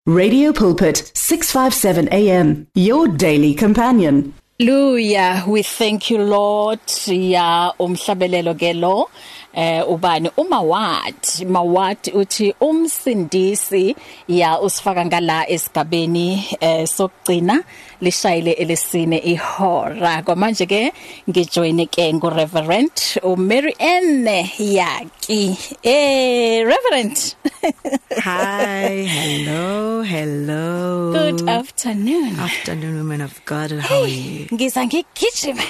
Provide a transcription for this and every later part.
Radio Pulpit, 657 AM, your daily companion. Hallelujah, we thank you Lord. Ya umhlabelelo ke lo ubani umawat uthi umsindisi ya usifaka ngala esigabeni sokugcina lishayile elesine ihora kwamanje ke ngijoine ke ngo Reverend Mary Ann Yaki Reverend. Hi, hello. Good afternoon. Afternoon, women of God. How are you? Ngiza ngigijima.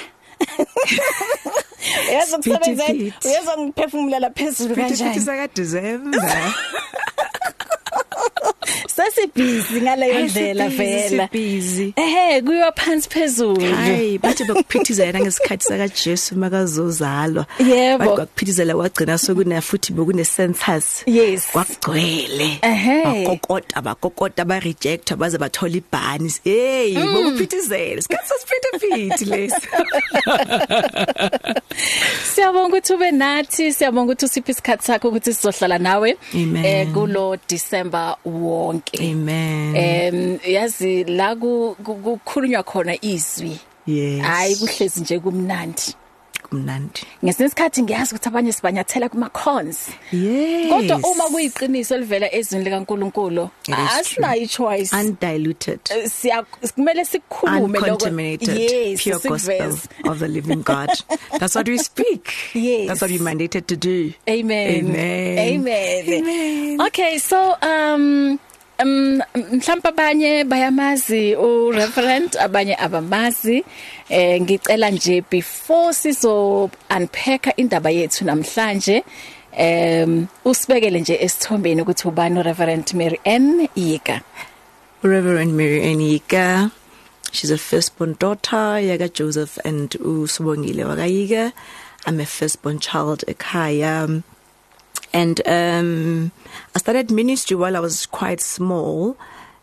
Yazo ngiphefumulela phezulu kanjani? Saka December. Sasibhizi ngaleyo ndlela vela. Busy. Kuyiwa phansi phezulu. Hayi, bathi bokuphithizela ngesikhathi saka Jesu makazozalwa. Yebo. Bathi kwakuphithizela wagcina sokune futhi bokune census. Yes. Kwagcwele. Bakokota ba reject baze bathola ibhani. Hey, bokuphithizela. Isikhathi sasiphethe lesi. Siyabonga ukuthi ube nathi, siyabonga ukuthi usiphe isikhathi sakho ukuthi sizohlala nawe kulo December wonke. Amen. Yazi la kukhulunywa khona izwi. Yes. Hayi kuhlezi nje kumnandi. Kumnandi. Ngesikhathi ngiyazi ukuthi abanye sibanyathela kuma cons. Yes. Kodwa uma kuyiqiniso elivela ezwini likaNkuluNkulu, asinayo choice. Undiluted. Kumele sikhulume uncontaminated, yes, pure gospel of the living God. That's what we speak. Yes. That's what we're mandated to do. Amen. Amen. Okay, so mhlawumbe abanye bayamazi Reverend, abanye abamazi. Ngicela nje before sizo unpack indaba yethu namhlanje usibekele nje esithombeni ukuthi ubani Reverend Mary Ann Yika. Reverend Mary Ann Yika, she's a firstborn daughter yaga Joseph and uSibongile wakayika. I'm a firstborn child ekhaya. And I started ministry while I was quite small.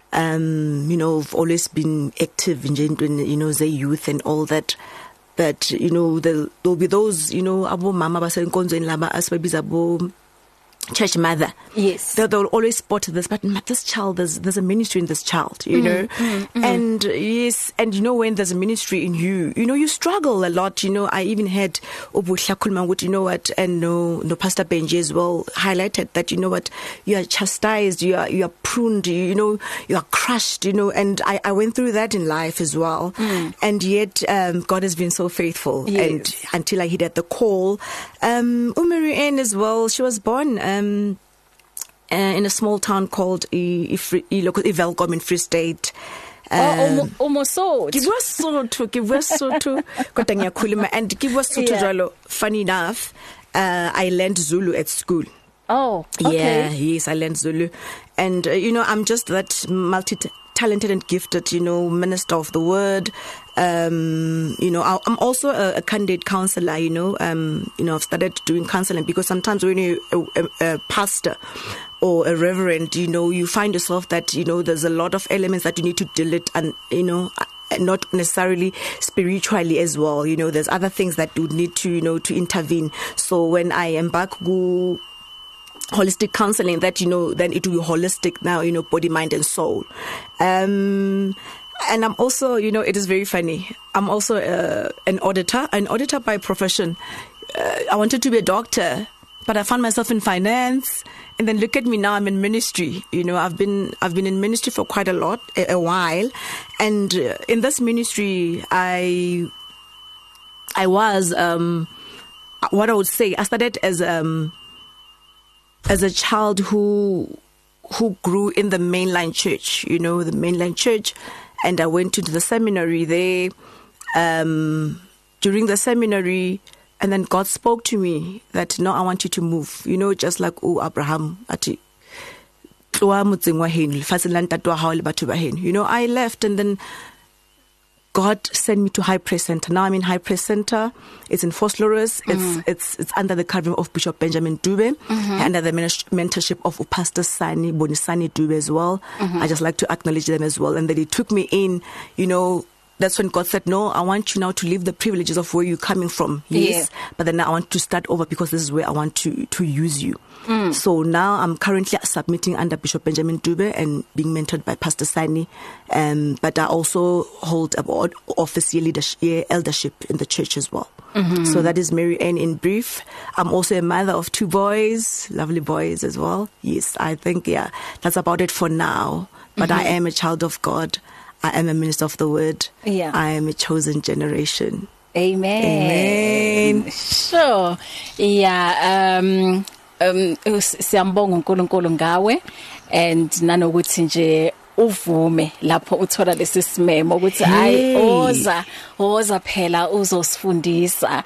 I've always been active in the youth and all that. But there'll be those, abo mama basenkonzweni laba asibabiza abo church mother. Yes. They'll always spot this, but this child, there's a ministry in this child, know. And yes, and when there's a ministry in you, you struggle a lot. I even had Obuhla Kulmangut, and no Pastor Benji as well highlighted that, you are chastised, you are pruned, you are crushed, and I went through that in life as well. And yet, God has been so faithful. Yes. And until I heeded the call, Mary Ann as well, she was born, in a small town called Ivelkom in Free State. Almost Give us so to kodwa ngiyakhuluma and give us so jalo. Funny enough, I learned Zulu at school. Oh, okay. Yeah, yes, I learned Zulu. And I'm just that multi-talented and gifted, minister of the word. I'm also a candidate counselor, I've started doing counseling because sometimes when you're a pastor or a reverend, you find yourself that, there's a lot of elements that you need to deal with and, not necessarily spiritually as well. There's other things that you need to, to intervene. So when I embark holistic counseling, that, then it will be holistic now, body, mind and soul. And I'm also, it is very funny. I'm also an auditor by profession. I wanted to be a doctor, but I found myself in finance. And then look at me now, I'm in ministry. I've been in ministry for quite a while. And in this ministry, I was, what I would say, I started as a child who grew in the mainline church, the mainline church. And I went to the seminary there, during the seminary, and then God spoke to me that, no, I want you to move, just like Abraham, I left, and then God sent me to High Praise Center. Now I'm in High Praise Center. It's in Vosloorus. It's under the covering of Bishop Benjamin Dube, under the mentorship of Pastor Bonisani Dube as well. I just like to acknowledge them as well. And then he took me in, that's when God said, no, I want you now to leave the privileges of where you're coming from. Yes. Yeah. But then I want to start over because this is where I want to use you. So now I'm currently submitting under Bishop Benjamin Dube and being mentored by Pastor Sani. But I also hold official eldership in the church as well. So that is Mary Ann in brief. I'm also a mother of 2 boys, lovely boys as well. Yes, I think, that's about it for now. But I am a child of God. I am a minister of the word. Yeah. I am a chosen generation. Amen. Sure. Yeah. Siyambonga uNkulunkulu ngawe and nanokuthi nje uvume lapho uthola lesi simemo ukuthi hayi oza phela uzosifundisa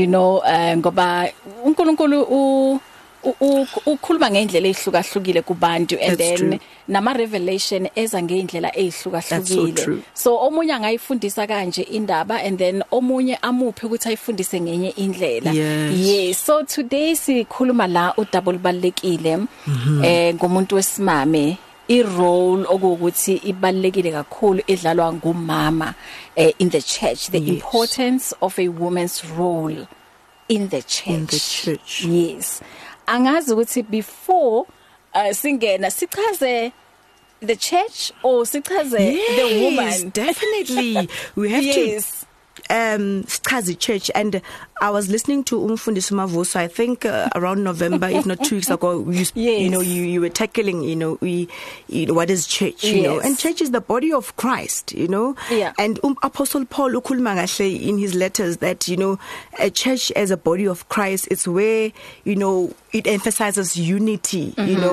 ngoba uNkulunkulu ukhuluma ngendlela ehlukahlukile kubantu and then nama revelation eza ngeindlela ehlukahlukile so omunye angayifundisa kanje indaba and then omunye amuphe ukuthi ayifundise ngenye indlela. Yes, so today sikhuluma la udouble balekile ngomuntu wesimame i-role okuwukuthi ibalekile kakhulu edlalwa ngumama in the church, the importance of a woman's role in the church. Yes. Angazi ukuthi before singena sichaze the church or sichaze the woman. Definitely. We have to sichaze church. And I was listening to Umfundisi Mavuso, I think around November, if not 2 weeks ago, you were tackling, what is church, and church is the body of Christ, and Apostle Paul ukhuluma in his letters that, a church as a body of Christ, it's where, it emphasizes unity,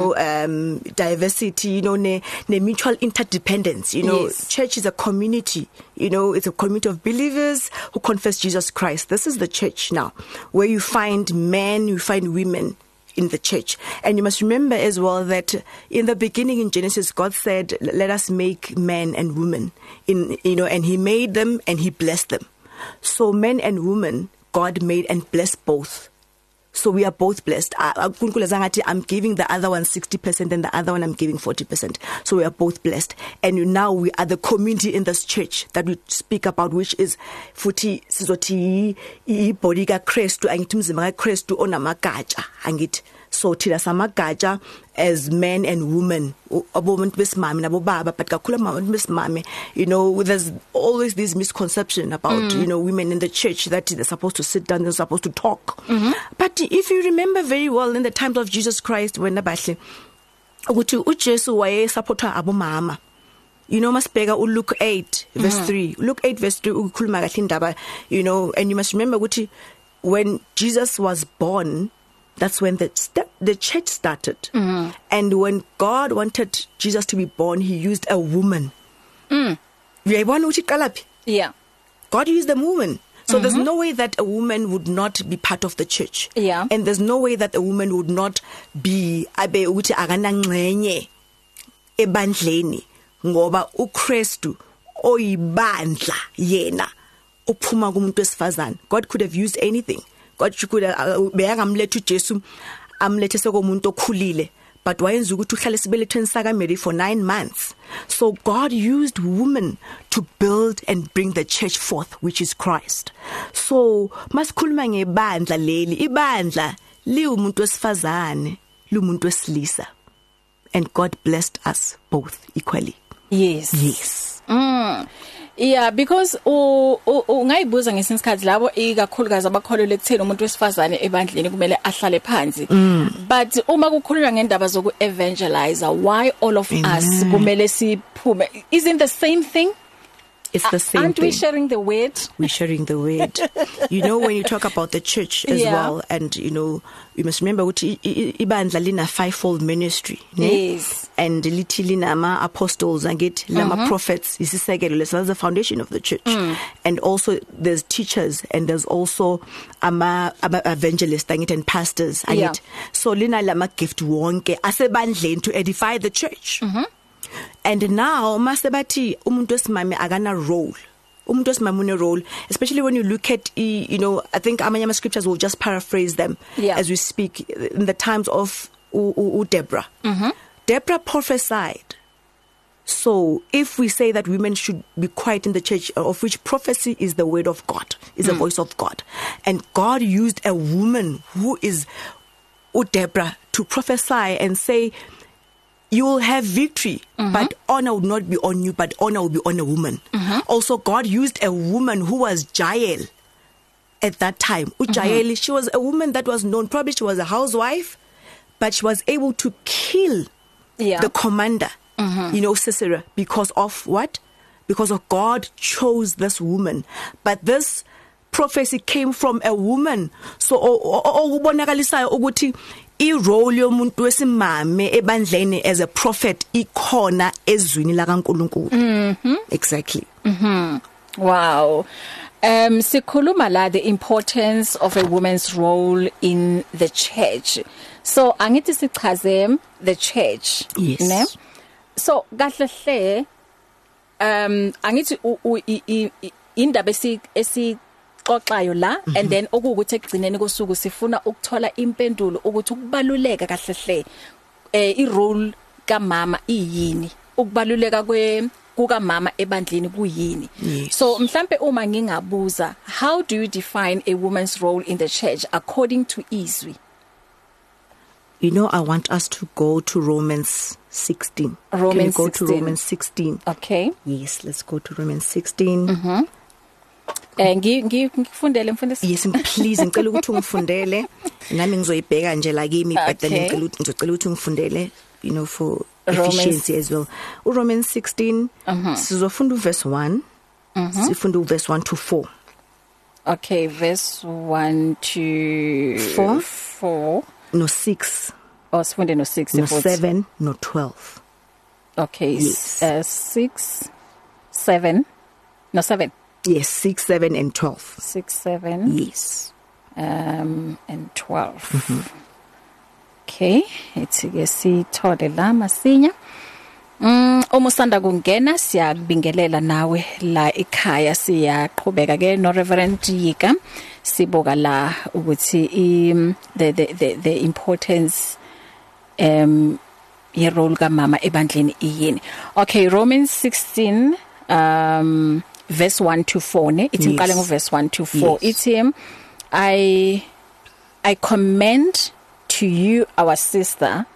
diversity, ne mutual interdependence, church is a community, it's a community of believers who confess Jesus Christ. This is the church now, where you find men, you find women in the church. And you must remember as well that in the beginning in Genesis, God said, let us make man and woman, and he made them and he blessed them. So men and women, God made and blessed both. So we are both blessed. I'm giving the other one 60% and the other one I'm giving 40%. So we are both blessed. And now we are the community in this church that we speak about, which is futhi sizoti ibody ka Christu angithi mzimba ka Christu onamagatsha angithi. So thina samagatsha as men and women, abomuntu besimame nabobaba, but kakhulu abantu besimame, there's always this misconception about women in the church that they're supposed to sit down, they're supposed to talk. But if you remember very well, in the times of Jesus Christ, when nabahle ukuthi uJesu waye supporta abomama, masibheka uLuke 8 verse 3, Luke 8 verse 3 ukhuluma kahle indaba, and you must remember ukuthi when Jesus was born, that's when the church started. And when God wanted Jesus to be born, he used a woman. Yeah. God used a woman. So there's no way that a woman would not be part of the church. Yeah. And there's no way that a woman would not be uthi akanangcenye ebandleni ngoba uKristu oyibandla yena uphuma kumuntu wesifazana. God could have used anything. God could beyangamlethe uJesu amlethe sekomuntu okhulile, but wayenza ukuthi uhlale sibelethweni saka Mary for 9 months. So God used women to build and bring the church forth, which is Christ. So masikhuluma ngebandla leli, ibandla liwumuntu wesifazane, liwumuntu wesilisa, and God blessed us both equally. Yes. Yeah, because ungayibuza ngesinye isikhathi labo ikakhulukazi abakholelwa ekutheni umuntu wesifazane ebandleni kumele ahlale phansi. But uma kukhulunywa ngendaba zoku evangelize, why all of us kumele siphume? Isn't the same thing? It's the same Aren't thing. We sharing the word? We're sharing the word. When you talk about the church as well, and you must remember ukuthi ibandla lina fivefold ministry, yes, and lithi lina ama apostles angithi lama prophets, isisekelo that's the foundation of the church. And also there's teachers and there's also ama evangelists angithi and pastors angithi. So lina lama gift wonke asebandleni to edify the church. And now masebati umuntu wesimame akana role. Umuntu wesimame une role, especially when you look at I think amanye scriptures will just paraphrase them as we speak. In the times of Deborah. Deborah prophesied. So if we say that women should be quiet in the church, of which prophecy is the word of God, is the voice of God, and God used a woman who is Deborah to prophesy and say, you will have victory, but honor will not be on you, but honor will be on a woman. Also, God used a woman who was Jael at that time. Jael, she was a woman that was known, probably she was a housewife, but she was able to kill the commander, Sisera, because of what? Because of God chose this woman. But this prophecy came from a woman. So, okubonakalisayo ukuthi I-role yomuntu wesimame ebandleni as a prophet ikhona ezwini lakaNkulunkulu. Exactly. Wow. Sikhuluma la the importance of a woman's role in the church. So angithi sichaze the church. Yes. Ne? So kahle hle angithi indaba esixoxayo la and then okuwukuthi ekugcineni kosuku sifuna ukuthola impendulo ukuthi ukubaluleka kahle hle I-role kamama iyini, ukubaluleka kuka mama ebandleni kuyini. So mhlambe uma ngingabuza, how do you define a woman's role in the church according to Izwi? I want us to go to Romans 16. Romans Can we go 16? to Romans 16? Okay. Yes, let's go to Romans 16. Ngifundele mfundisi. Yes, please ngicela ukuthi ungifundele nami ngizoyibheka nje la kimi but then ngicela ukuthi ungifundele for efficiency as well. Romans 16 sizofunda verse 1. Sifunda verse 1 to 4. Okay, verse 1 to 4. No 6. Oh, sifunde no 6 no 7 no 12. Okay, yes. 6 7 no 7. Yes, 6 7 and 12. 6 7. Yes. And 12. Okay, ithi ke sithole la masinya. Umusanda kungena siyabingelela nawe la ekhaya siyaqhubeka ke no Reverend Yika siboka la ukuthi the importance ye role ka mama ebandleni iyini. Okay, Romans 16 verse 1 to 4 ne ithi ngiqale ngo verse 1 to 4. Ithi I commend to you our sister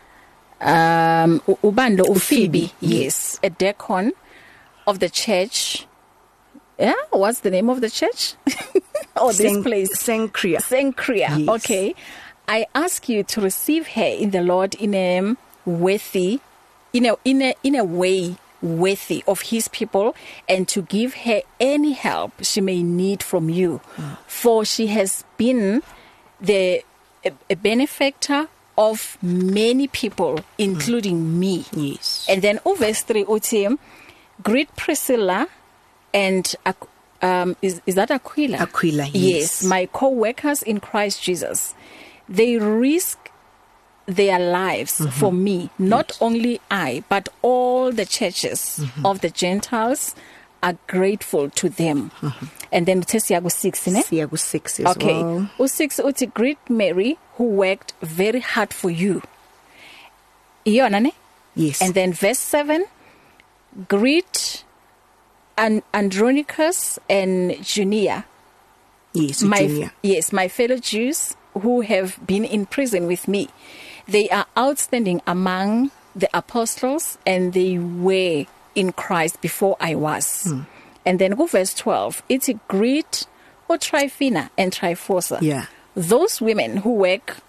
Ubando Phoebe, yes, a deacon of the church. Yeah, what's the name of the church? This place, Sancria. Yes. Okay, I ask you to receive her in the Lord in a worthy, in a way worthy of His people, and to give her any help she may need from you, for she has been a benefactor of many people, including me. Yes. And then verse 3, uthi, greet Priscilla and is that Aquila? Aquila, yes. My co-workers in Christ Jesus. They risk their lives for me. Not only I, but all the churches of the Gentiles are grateful to them. And then siyaku 6 ne? Siyaku 6 as okay. well. U6 uthi greet Mary who worked very hard for you. Iyona ne? Yes. And then verse 7, greet Andronicus and Junia. Yes, Junia. Yes, my fellow Jews who have been in prison with me. They are outstanding among the apostles, and they were in Christ before I was. And then go verse 12. It's a greet Tryphena and Tryphosa. Yeah. Those women who work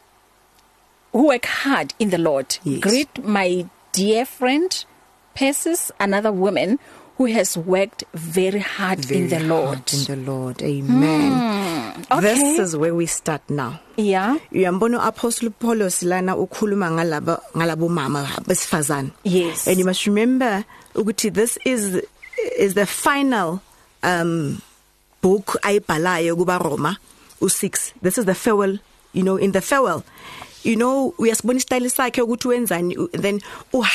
hard in the Lord. Yes. Greet my dear friend Persis, another woman who has worked very hard in the Lord. In the Lord. Amen. Okay. This is where we start now. Yeah. Uyambona Apostle Paulos lana ukhuluma ngalabo mama besifazana. Yes. And you must remember ukuthi this is the final book ayibhalayo kuba Roma u6. This is the farewell, in the farewell. Uyasibona istyle sakhe ukuthi wenzani, then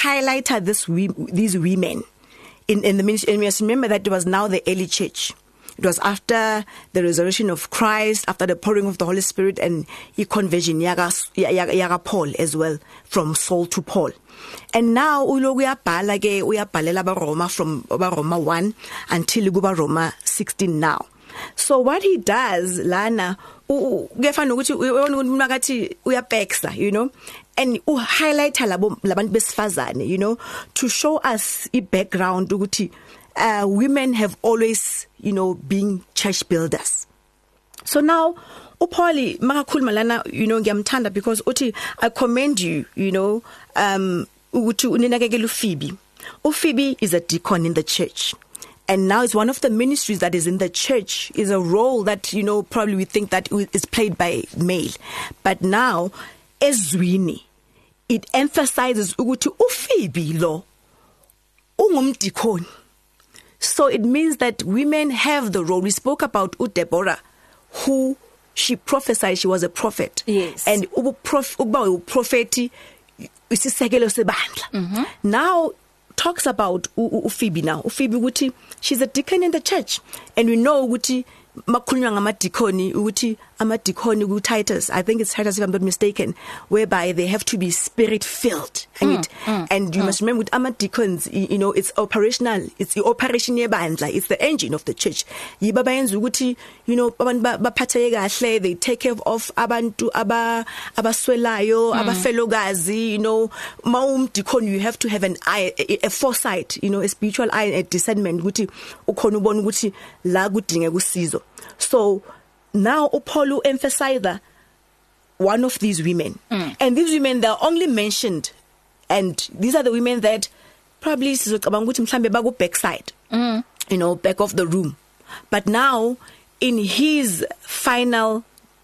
highlighter these women in the ministry. And we must remember that it was now the early church. It was after the resurrection of Christ, after the pouring of the Holy Spirit, and conversion yaga Paul as well, from Saul to Paul. And now uyabhalela Roma from Roma 1 until Roma 16 now. So what he does lana kuyafana ukuthi unakathi uyapeksa, you know, and highlight labantu besifazane, you know, to show us a background ukuthi women have always, you know, been church builders. So now uPaul makakhuluma lana, you know, ngiyamthanda because uthi I commend you, you know, ukuthi uninakekela uPhoebe. uPhoebe is a deacon in the church. And now it's one of the ministries that is in the church, is a role that, you know, probably we think that is played by male. But now, ezwini, it emphasizes ukuthi uPhoebe lo ungumdikoni. So it means that women have the role. We spoke about Deborah, who she prophesied she was a prophet. Yes. And uprofeti isisekelo sebandla. Now talks about uPhoebe now. uPhoebe ukuthi she's a deacon in the church, and we know ukuthi makhulunywa ngamadikoni ukuthi amadikoni ku Titus, I think it's Titus if I'm not mistaken, whereby they have to be spirit filled. And you must remember with amadikons, you know, it's operational, it's the operation yebandla, it's the engine of the church. Yiba bayenza ukuthi, you know, abantu baphatheke kahle, they take care of abantu abaswelayo, abafelokazi, you know, dikon, you have to have an eye, a foresight, you know, a spiritual eye, a discernment ukuthi ukhona ubona ukuthi la kudinga kusizo. So now Paul emphasized one of these women, and these women, they are only mentioned, and these are the women that probably backside, you know, back of the room. But now in his final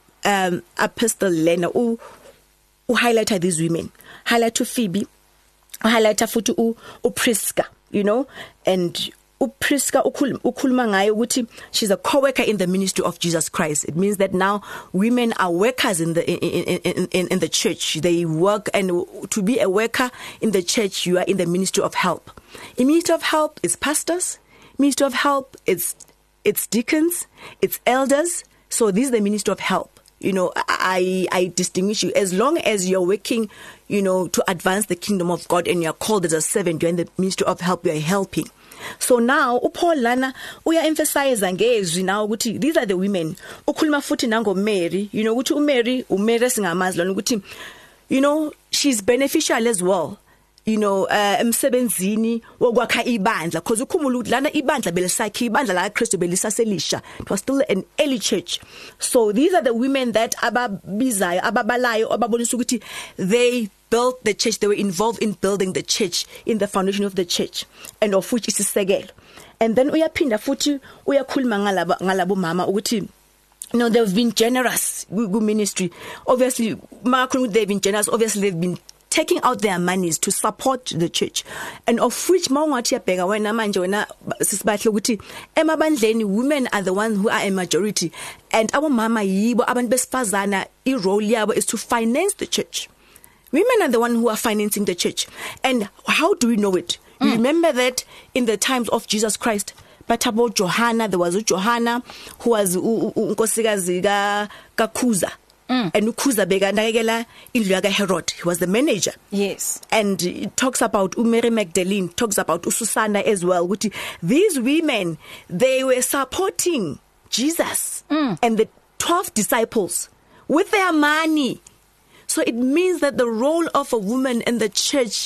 epistle, Lena highlighted these women, highlight to Phoebe, highlight to Prisca, you know, and Prisca ukhuluma ngayo ukuthi she's a co-worker in the ministry of Jesus Christ. It means that now women are workers in the church. They work, and to be a worker in the church, you are in the ministry of help. In ministry of help is pastors. Ministry of help it's deacons, it's elders. So this is the ministry of help. You know, I distinguish you as long as you're working, you know, to advance the kingdom of God, and you're called as a servant. You're in the ministry of help. You're helping. So now uPaul lana uya emphasize ngezwi now ukuthi these are the women. Ukhuluma futhi nango Mary, you know, ukuthi uMary singamazi lona ukuthi, you know, she's beneficial as well, you know, emsebenzini wokwakha ibandla, because ukhumula ukuthi lana ibandla belisakha, ibandla la Kristu belisaselisha. It was still an early church. So these are the women that ababizayo, ababalayo, ababonisa ukuthi they built the church. They were involved in building the church, in the foundation of the church, and of which is isekelo. And then uyaphinda futhi uyakhuluma ngalabo mama ukuthi, you know, they've been generous with ministry. Obviously, they've been generous. Obviously, they've been taking out their monies to support the church, and of which mawungathi yabheka wena manje wena sisibahle ukuthi emabandleni women are the ones who are a majority, and our mama yibo abantu besifazana, irole yabo is to finance the church. Women are the ones who are financing the church. And how do we know it? You remember that in the times of Jesus Christ, Batabo Johanna, there was Johanna who was unkosikazi kaKhuza. And Ukhuza beganakekela indlu yaka Herod. He was the manager. Yes. And it talks about Mary Magdalene, talks about Susanna as well. These women, they were supporting Jesus and the 12 disciples with their money. So it means that the role of a woman in the church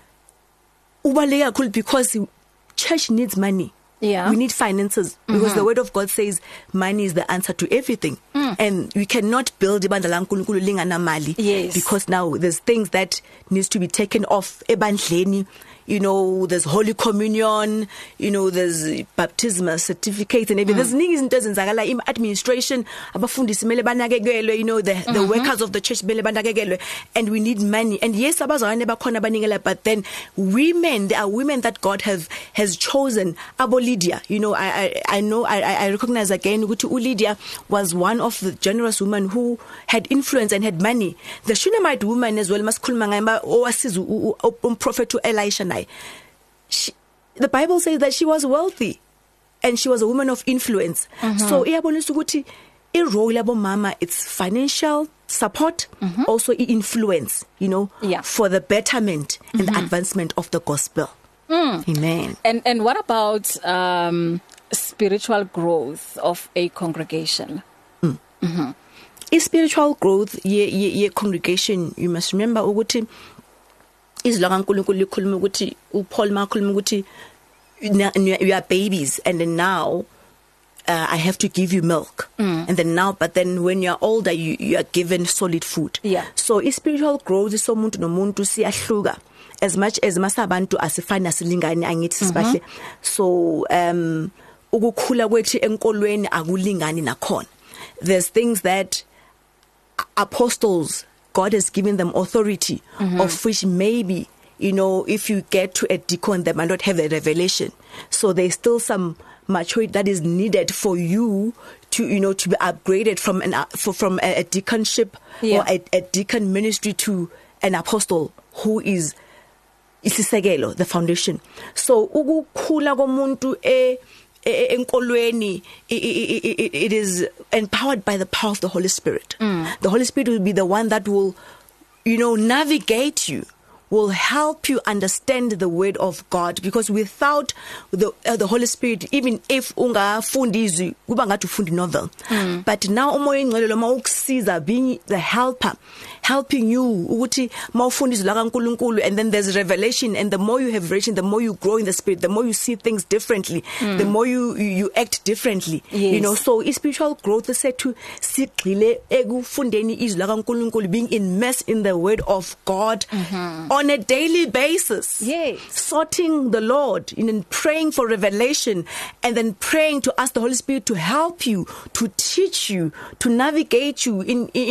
because church needs money. Yeah. We need finances because the word of God says money is the answer to everything. And we cannot build ibandla laNkulunkulu lingana mali. Yes. Because now there's things that needs to be taken off ebandleni. You know, there's Holy Communion, you know, there's baptismal certificates and everything. There's things ezenzakala in administration, abafundisi mele banakekelwe, you know, the workers of the church mele banakekelwe, and we need money. And yes, abazalwane bakhona baningela, but then women, there are women that God has chosen. Abo Lydia, you know, I know, I recognize again, Lydia was one of the generous women who had influence and had money. The Shunammite woman as well, maskhuluma ngayima owasiza prophet to Elisha. The Bible says that she was wealthy. and she was a woman of influence. So iyabonisa ukuthi i-role yabo mama, it's financial support, also influence, you know, for the betterment and the advancement of the gospel. Amen. And what about spiritual growth of a congregation? Spiritual growth ye congregation, you must remember ukuthi izwi lakaNkulunkulu likhuluma ukuthi uPaul makhuluma ukuthi you are babies, and then now I have to give you milk, and then now, but then when you are older, you are given solid food. So spiritual growth is somuntu nomuntu siyahluka, as much as masabantu asifana silingani angithi sibahle. So ukukhula kwethu enkolweni akulingani nakhona. There's things that apostles, God has given them authority, of which maybe, you know, if you get to a deacon, they might not have the revelation. So there's still some maturity that is needed for you to, you know, to be upgraded from a deaconship or a deacon ministry to an apostle who is isisekelo, the foundation. So ukukhula komuntu enkolweni, it is empowered by the power of the Holy Spirit. The Holy Spirit will be the one that will, you know, navigate you, will help you understand the word of God, because without the Holy Spirit, even if ungafundi izwi kuba ngathi ufundi novel, but now umoya ingcwele lo mawukusiza, being the helper, helping you ukuthi mawufunda izwi lakaNkulunkulu, and then there's revelation, and the more you have revelation, the more you grow in the spirit, the more you see things differently, the more you act differently. You know, so spiritual growth is said to sigxile ekufundeni izwi lakaNkulunkulu, being immersed in the word of God on a daily basis, sorting the Lord, and praying for revelation, and then praying to ask the Holy Spirit to help you, to teach you, to navigate you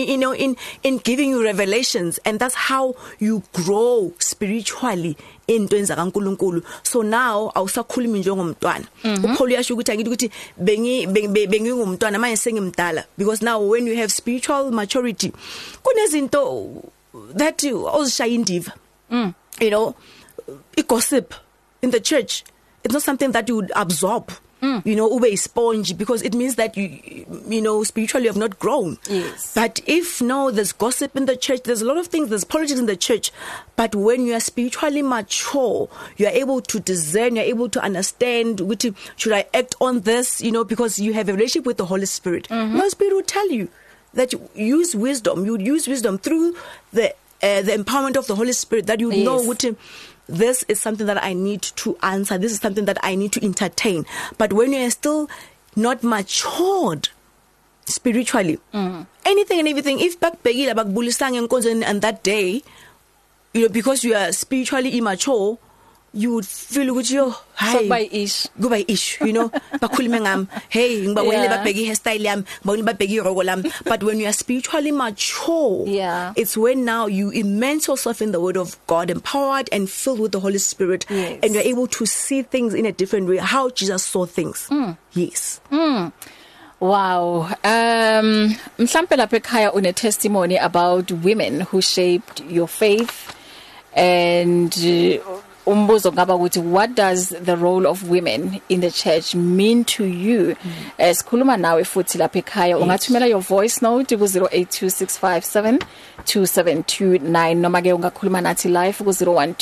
in giving you revelations, and that's how you grow spiritually into zakaNkulunkulu. So now awusakhulumi njengomntwana. uPaul yasho ukuthi angithi ukuthi bengingumntwana manje sengimdala, because now when you have spiritual maturity kunezinto that ozishaya indiva. You know, gossip in the church, it's not something that you would absorb. You know, ube a sponge, because it means that you know, spiritually you have not grown. But if no, there's gossip in the church, there's a lot of things, there's politics in the church, but when you are spiritually mature, you are able to discern, you're able to understand, should I act on this, you know, because you have a relationship with the Holy Spirit. The Holy Spirit will tell you that you use wisdom. You would use wisdom through the empowerment of the Holy Spirit, that you know what this is something that I need to answer, this is something that I need to entertain. But when you are still not matured spiritually, anything and everything, if bakbegile bakbulisang enkonzweni and that day, you know, because you are spiritually immature, you would feel ukuthi yo hi goodbye ish, you know, bakhulume ngam, hey ngibawele babheki hairstyle yami, ngibawele babheki irogo lami. But when you are spiritually mature, it's when now you immerse yourself in the word of God, empowered and filled with the Holy Spirit, and you're able to see things in a different way, how Jesus saw things. Wow. Mhlambe lapha ekhaya une testimony about women who shaped your faith, and umbuzo ngaba ukuthi what does the role of women in the church mean to you? Sikhuluma nawe futhi lapha ekhaya, ungathumela your voice note ku 0826572729, noma ke ungakhuluma nathi live ku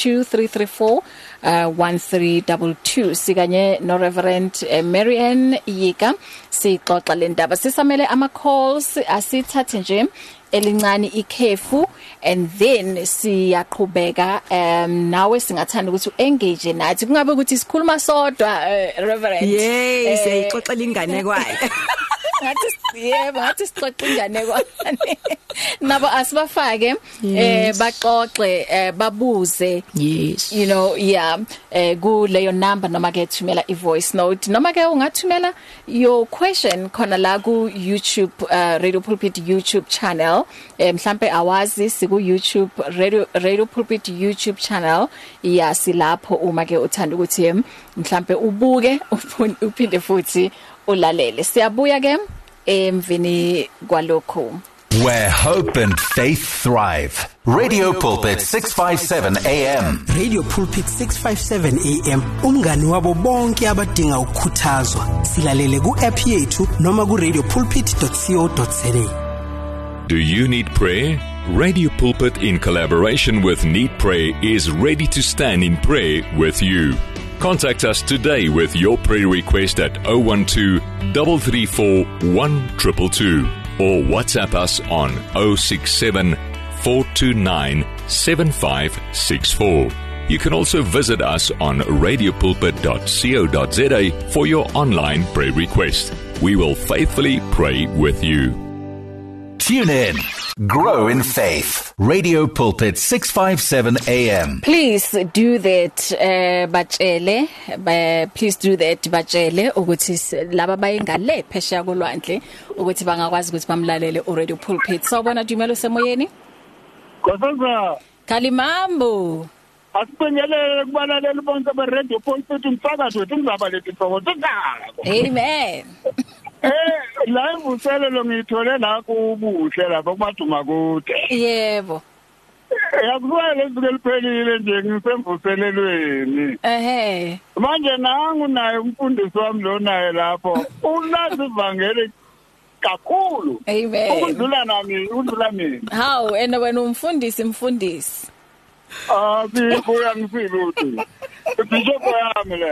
0123341322. Sikanye no Reverend Marianne Yika sixoxa le ndaba. Sisamele ama calls asithathe nje elincane ikhefu, and then siyaqhubeka. Nawe singathanda ukuthi engage nathi, kungabe ukuthi sikhuluma sodwa Reverend. Siyixoxela ingane kwayo. Ngathi sixoxe ingane kwayo. Nabo asibafake baxoxe babuze, you know, ku leyo number, noma ke thumela I voice note, noma ke ungathumela your question khona la ku YouTube, Radio Pulpit YouTube channel. Mhlambe awazi siku YouTube Radio Pulpit YouTube channel, silapho uma ke uthanda ukuthi mhlambe ubuke uphinde futhi ulalele. Siyabuya ke emvini kwalokho. Where hope and faith thrive. Radio Pulpit 657 AM. Radio Pulpit 657 AM. Umngani wabo bonke abadinga ukukhuthazwa. Silalele ku-app yethu noma ku-radiopulpit.co.za. Do you need prayer? Radio Pulpit in collaboration with Need Pray is ready to stand in prayer with you. Contact us today with your prayer request at 012 334 1222 or WhatsApp us on 067 429 7564. You can also visit us on radiopulpit.co.za for your online prayer request. We will faithfully pray with you. Tune in. Grow in faith. Radio Pulpit 657 AM. Please do that bachele please do that bachele ukuthi laba bayengale phesheya kolwandle ukuthi bangakwazi ukuthi bamlalele uRadio Pulpit. Sawubona Dumelo semoyeni? Kosaza Kalimambo. Asibongelele kubalalela bonke beRadio Pulpit umsakazo wethu ngizaba lethi phoko. Amen. La imvuselelo ngithole la kubuhle lapha kumaduma kude. Yebo. Yakuzwa lezinto eliphelile nje ngisemvuselelweni. Manje nangu naye umfundisi wami lo naye lapho. Ulazi ivangeli kakhulu. Amen. Ukudlula nami. How and wena umfundisi. Bibuya ngifiluthu. Bishop yami le.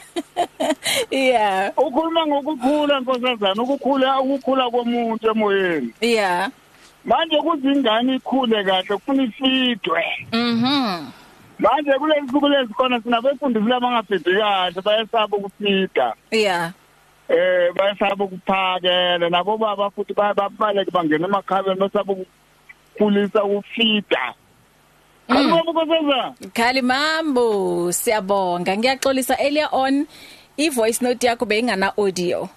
Yeah. Ukhuluma ngokukhula nkosazana, ukukhula komuntu emoyeni. Yeah. Manje kuzingane ikhule kahle kufuna ifidwe. Manje kulezi suku lezikhona sinabefundisi labangafidi kahle bayesaba ukufida. Yeah. Bayesaba ukuphakela nabo baba futhi babaleke bangena emakhabeni basaba ukukhulisa ufida. Kalimambo siyabonga ngiyaxolisa earlier on ivoice note yakho beyingana audio.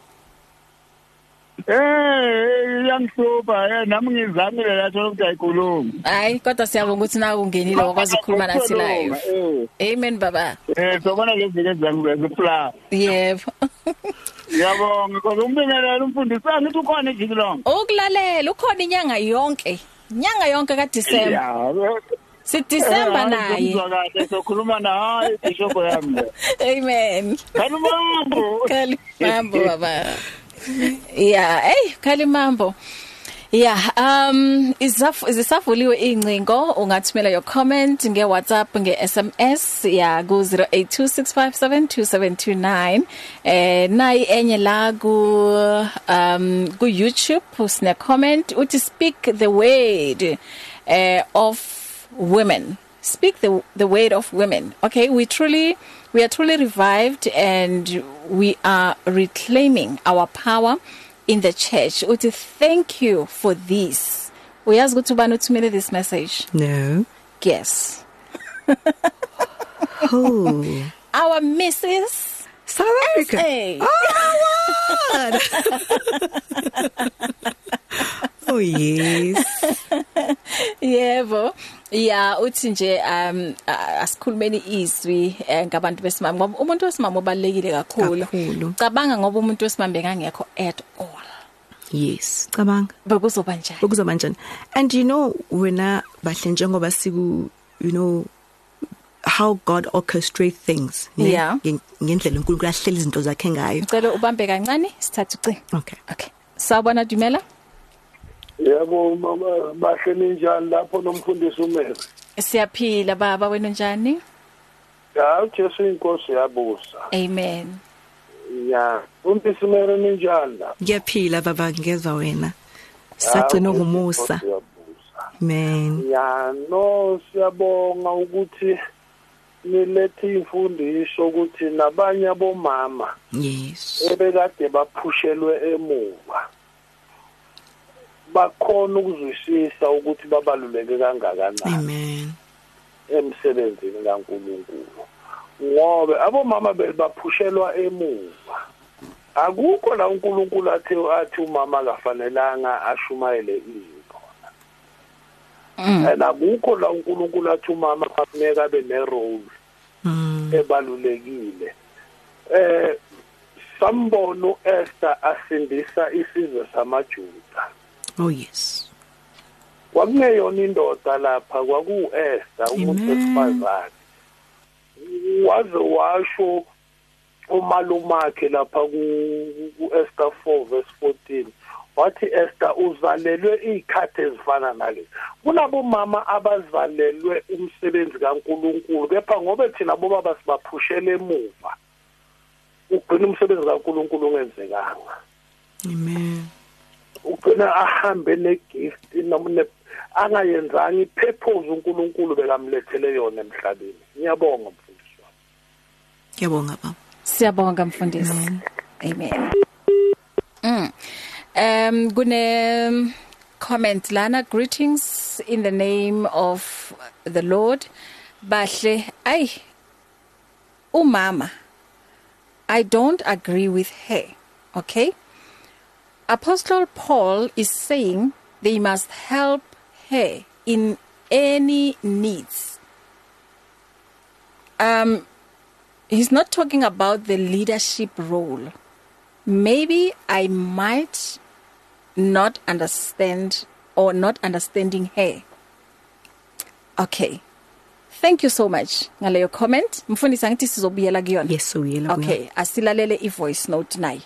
Yangihlupha nami ngizamile lapho ukuthi ayikhuluma. Hayi kodwa siyabonga ukuthi nawe ungenile wakwazi ukukhuluma nathi live. Amen baba. Sobona lezi ngezangu bezifla. Yebo. Ngiyabonga kodwa umbingelela umfundisi ngithi ukhona iviki lonke. Ukulalela ukhona inyanga yonke ka December. Si December naye. Ngizwakade sokhuluma naye bishop yami. Amen. Kalimambo baba. Yeah, Kalimambo. Yeah, izisavuliwe incingo ungathumela your comment nge WhatsApp nge SMS ya ku 0826572729 nayi enye la ku YouTube usine comment uthi speak the word of women. Speak the word of women. Okay, we are truly revived and we are reclaiming our power in the church. Uthi thank you for this. Uyazi ukuthi ubani uthumele this message? No. Guess. Who? Our Mrs. South Africa. SA. Oh my word. Oh yes. Yebo. Yeah, uthi nje asikhulumeni izwi ngabantu besimame ngoba umuntu wesimame ubalekile kakhulu. Cabanga ngoba umuntu wesimame bengangekho at all. Yes, cabanga. Bekuzoba njani? And you know wena bahle njengoba siku how God orchestrates things. Yeah. Ngendlela uNkulunkulu ahleli izinto zakhe ngayo. Ngicela ubambe kancane sithathe uci. Okay. Sawubona Dumela? Yebo mama bahle ninjani lapho nomfundisi uMary? Siyaphila baba wena njani? Ya uJesu inkosi yabusa. Amen. Ya umfundisi uMary ninjani la? Ngiyaphila baba ngezwe wena. Sagcina ngumusa. Amen. Ya no siyabonga ukuthi nilethe imfundiso ukuthi nabanye abomama. Yes. Ebekade baphushelwe emuva. Bakhona ukuzwisisa ukuthi babaluleke kangakanani. Amen. Emsebenzini kaNkulunkulu. Ngoba abomama bebaphushelwa emuva. Akukho la uNkulunkulu athi umama akafanelanga ashumayele izinto. Akukho la uNkulunkulu athi umama kufanele abe nerole ebalulekile. Sambono Esther asindisa isizwe samaJuda. Oh yes. Kwakungeyona indoda lapha kwaku-Esther umuntu wesifazane. Waze washo umalumakhe lapha ku Esther 4:14 wathi Esther uzalelwe izikhathi ezifana nalezi kulabo mama abazalelwe umsebenzi kaNkuluNkulu kepha ngoba thina bobaba sibaphushele emuva ugcina umsebenzi kaNkuluNkulu ungenzekanga. Amen. Ugcina ahambe negift nomne angayenzanga ipurpose uNkuluNkulu bekamlethele yona emhlabeni. Ngiyabonga mfundisi wami. Ngiyabonga baba. Siyabonga mfundisi. Amen. Gune comment lana, greetings in the name of the Lord. Bahle ay umama, I don't agree with her. Okay? Apostle Paul is saying they must help her in any needs. He's not talking about the leadership role. Maybe I might not understand or not understanding her. Okay. Thank you so much. Ngaleyo comment. Mfundisi angithi sizobuyela kuyona. Yes, uyela. Okay, asilalele i-voice note nayi.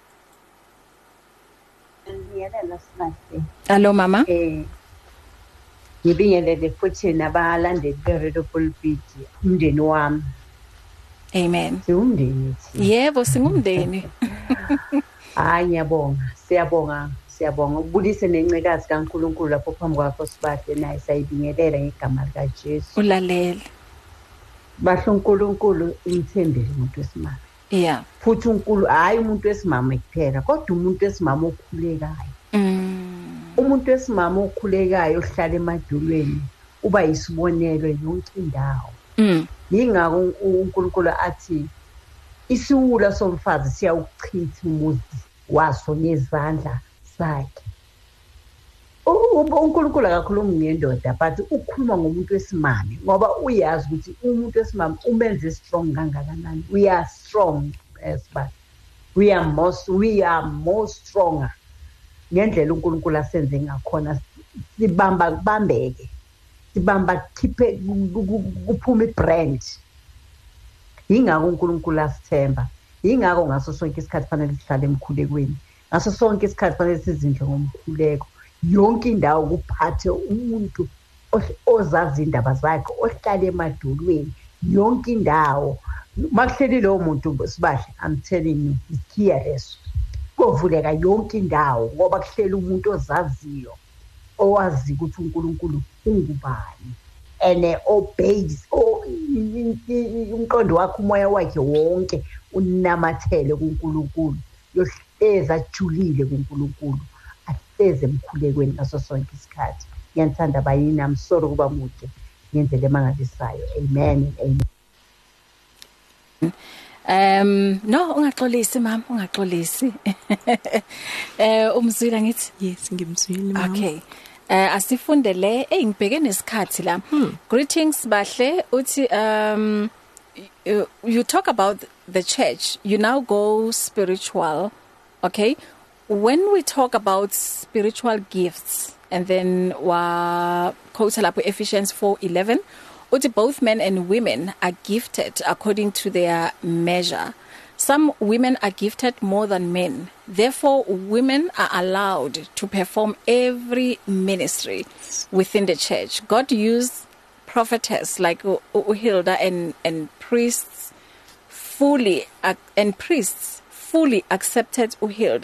Hello mama. Ngibingelele futhi nabalandeli be-Radio Pulpit umndeni wami. Amen. Siwumndeni. Yebo singumndeni. Hayi ngiyabonga. Siyabonga ubulise nencekazi kaNkuluNkulu lapho phambi kwakho sibahle naye sayibingelela ngegama lika Jesu. Ulalele. Bahle uNkuluNkulu imthembele umuntu wesimama. Yeah. Futhi uNkulunkulu hayi umuntu wesimama kuphela kodwa umuntu wesimama okhulekayo. Umuntu wesimama okhulekayo ohlala emadolweni uba yisibonelo yonke indawo. Yingakho uNkulunkulu athi isiwula somfazi siyawuchitha umuzi waso ngezandla sakhe. uNkulunkulu akakhulumi ngendoda but ukhuluma ngomuntu wesimame ngoba uyazi ukuthi umuntu wesimame umenze strong kangakanani. We are strong as but we are more stronger ngendlela uNkulunkulu asenze ngakhona. Sibamba kubambeke, sibamba khiphe kuphuma ibrand. Yingakho uNkulunkulu asithemba, yingakho ngaso sonke isikhathi fanele sihlale emkhulekweni, ngaso sonke isikhathi fanele sizindle ngomkhuleko. Yonke indawo kuphathe umuntu ozazi indaba zakhe ohlala emadolweni. Yonke indawo makuhleli lo muntu sibahle, I'm telling you ikhiyareso kovuleka yonke indawo ngoba kuhlela umuntu ozaziyo owazi ukuthi uNkulunkulu ungubani and obeys umqondo wakhe umoya wakhe wonke unamathele kuNkulunkulu. Yohleza ajulile kuNkulunkulu, ahleze emkhulekweni ngaso sonke isikhathi. Ngiyathanda bayini, I'm sorry kuba mude ngenzele mangalisayo. Amen. No ungaxolisi mama, ungaxolisi. Umzwila ngithi? Yes, ngimzwile mama. Okay. Asifundele ngibheke nesikhathi la. Greetings bahle uthi you talk about the church, you now go spiritual. Okay? When we talk about spiritual gifts and then quote lapho Ephesians 4:11 uthi both men and women are gifted according to their measure. Some women are gifted more than men. Therefore, women are allowed to perform every ministry within the church. God used prophetess like Hilda and priests fully accepted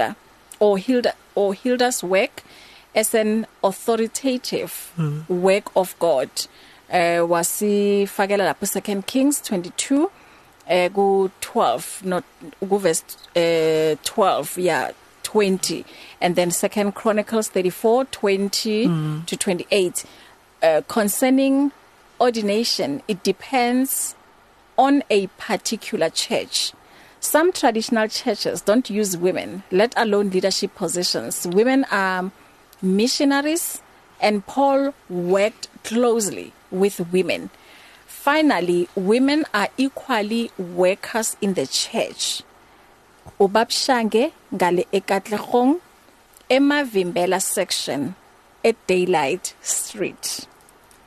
Hilda's work as an authoritative work of God. Wasifakela lapho 2 Kings 22 go 12, not go verse 12, 20, and then 2 Chronicles 34 20 to 28. Concerning ordination, it depends on a particular church. Some traditional churches don't use women, let alone leadership positions. Women are missionaries, and Paul worked closely with women. Finally, women are equally workers in the church. Ubabshange ngale eKatlehong emavimbela section at Daylight Street.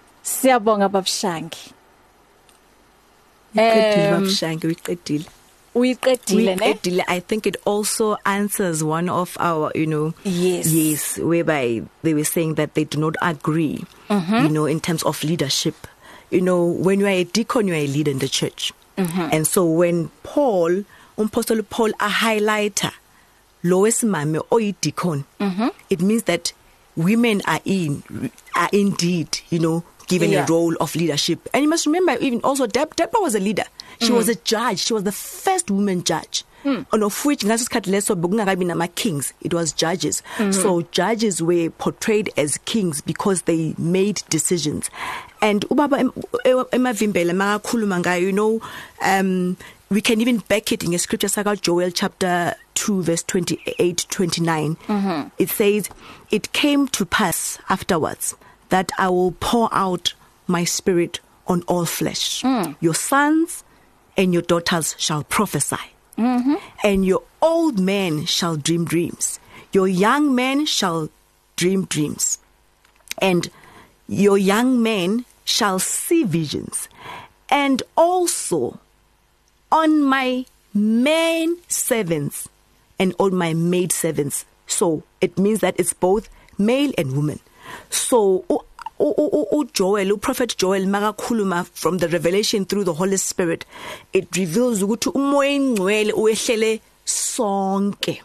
Siyabonga babshange. Uqedile babshange, uqedile. uyiqedile ne I think it also answers one of our, yes, whereby they were saying that they do not agree, in terms of leadership. When you are a deacon, you are a leader in the church. And so when Apostle Paul, a highlighter, Lois Mame or deacon, it means that women are indeed, given a role of leadership. And you must remember, even also Deborah was a leader. She was a judge. She was the first woman judge. Of which kings, it was judges. So judges were portrayed as kings because they made decisions. And ubaba emavimbele makakhuluma ngayo, we can even back it in a scripture like Joel chapter 2 verse 28-29. It says, "It came to pass afterwards that I will pour out my spirit on all flesh. Your sons and your daughters shall prophesy. And your old men shall dream dreams. Your young men shall dream dreams. And your young men shall see visions. And also on my maid servants and on my maid servants." So it means that it's both male and woman. So Joel, Prophet Joel, makakhuluma from the revelation through the Holy Spirit, it reveals ukuthi umoya engcwele uyehlele sonke.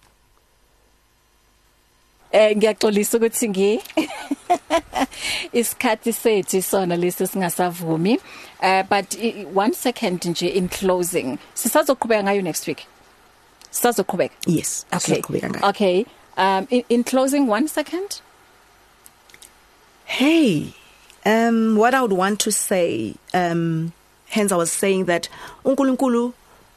Ngiyaxolisa ukuthi isikhathi sethu sona lesi singasavumi, but 1 second nje in closing, sisazoqhubeka ngayo next week. Sisazoqhubeka. Yes. Okay. In closing, 1 second. Hey, what I would want to say, hence I was saying that uNkulunkulu,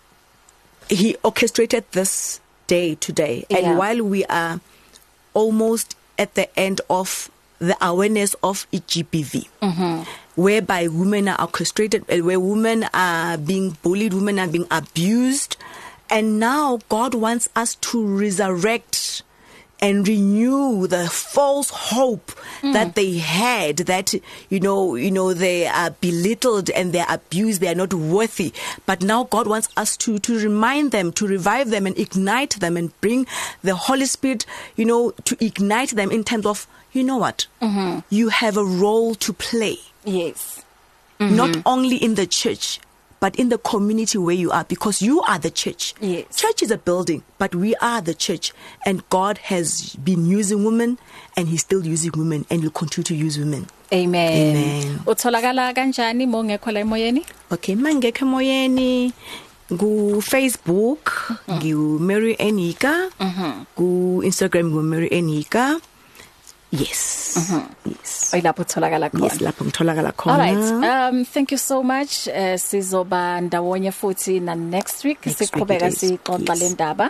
he orchestrated this day today. And while we are almost at the end of the awareness of GBV, whereby women are orchestrated, where women are being bullied, women are being abused. And now God wants us to resurrect and renew the false hope that they had, that, they are belittled and they're abused, they are not worthy. But now God wants us to remind them, to revive them and ignite them and bring the Holy Spirit, to ignite them in terms of, you have a role to play. Yes. Not only in the church, but in the community where you are, because you are the church. Yes. Church is a building, but we are the church. And God has been using women, and He's still using women, and will continue to use women. Amen. Utholakala kanjani mongekho la emoyeni? Okay, mangekho emoyeni ku Facebook, ngu Mary Enika, ku Instagram ngu Mary Enika. Yes. Yes. Lapho tholakala khona. Yes, lapho ngitholakala khona. All right. Thank you so much. Sizoba ndawonye futhi na next week siqhubeka sixoxa le ndaba.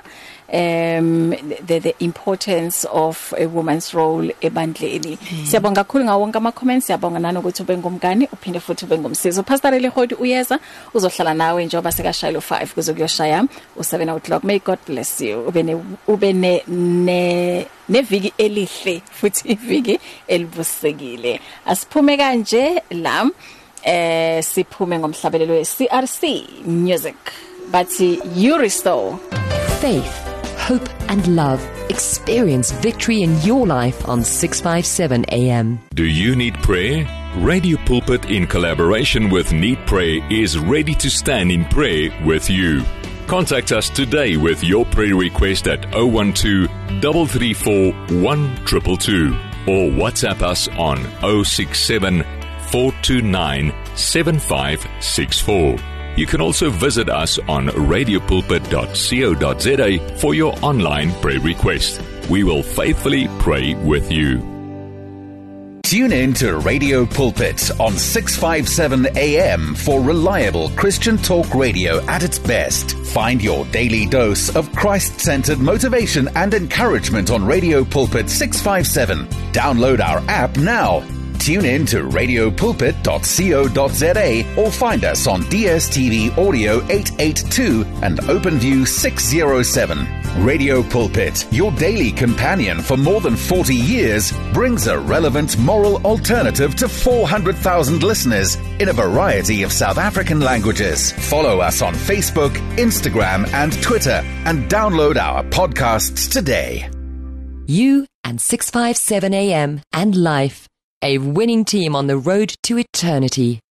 The importance of a woman's role ebandleni. Siyabonga kakhulu ngawo wonke ama comments, siyabonga nani ukuthi ube ngumngani uphinde futhi ube ngumsizo. Pastor Lehodi uyeza uzohlala nawe njengoba sekashayilo 5 kuzokuyoshaya u7 o'clock. May God bless you. Ube neviki elihle futhi iviki elibusekile. Asiphume kanje la siphume ngomhlabelelo weCRC Music. But you restore faith, hope and love. Experience victory in your life on 657 AM. Do you need prayer? Radio Pulpit in collaboration with Need Pray is ready to stand in prayer with you. Contact us today with your prayer request at 012 334 1222 or WhatsApp us on 067 429 7564. You can also visit us on radiopulpit.co.za for your online prayer request. We will faithfully pray with you. Tune in to Radio Pulpit on 657 AM for reliable Christian talk radio at its best. Find your daily dose of Christ-centered motivation and encouragement on Radio Pulpit 657. Download our app now. Tune in to radiopulpit.co.za or find us on DSTV Audio 882 and OpenView 607. Radio Pulpit, your daily companion for more than 40 years, brings a relevant moral alternative to 400,000 listeners in a variety of South African languages. Follow us on Facebook, Instagram and Twitter and download our podcasts today. You and 657 AM and Life, a winning team on the road to eternity.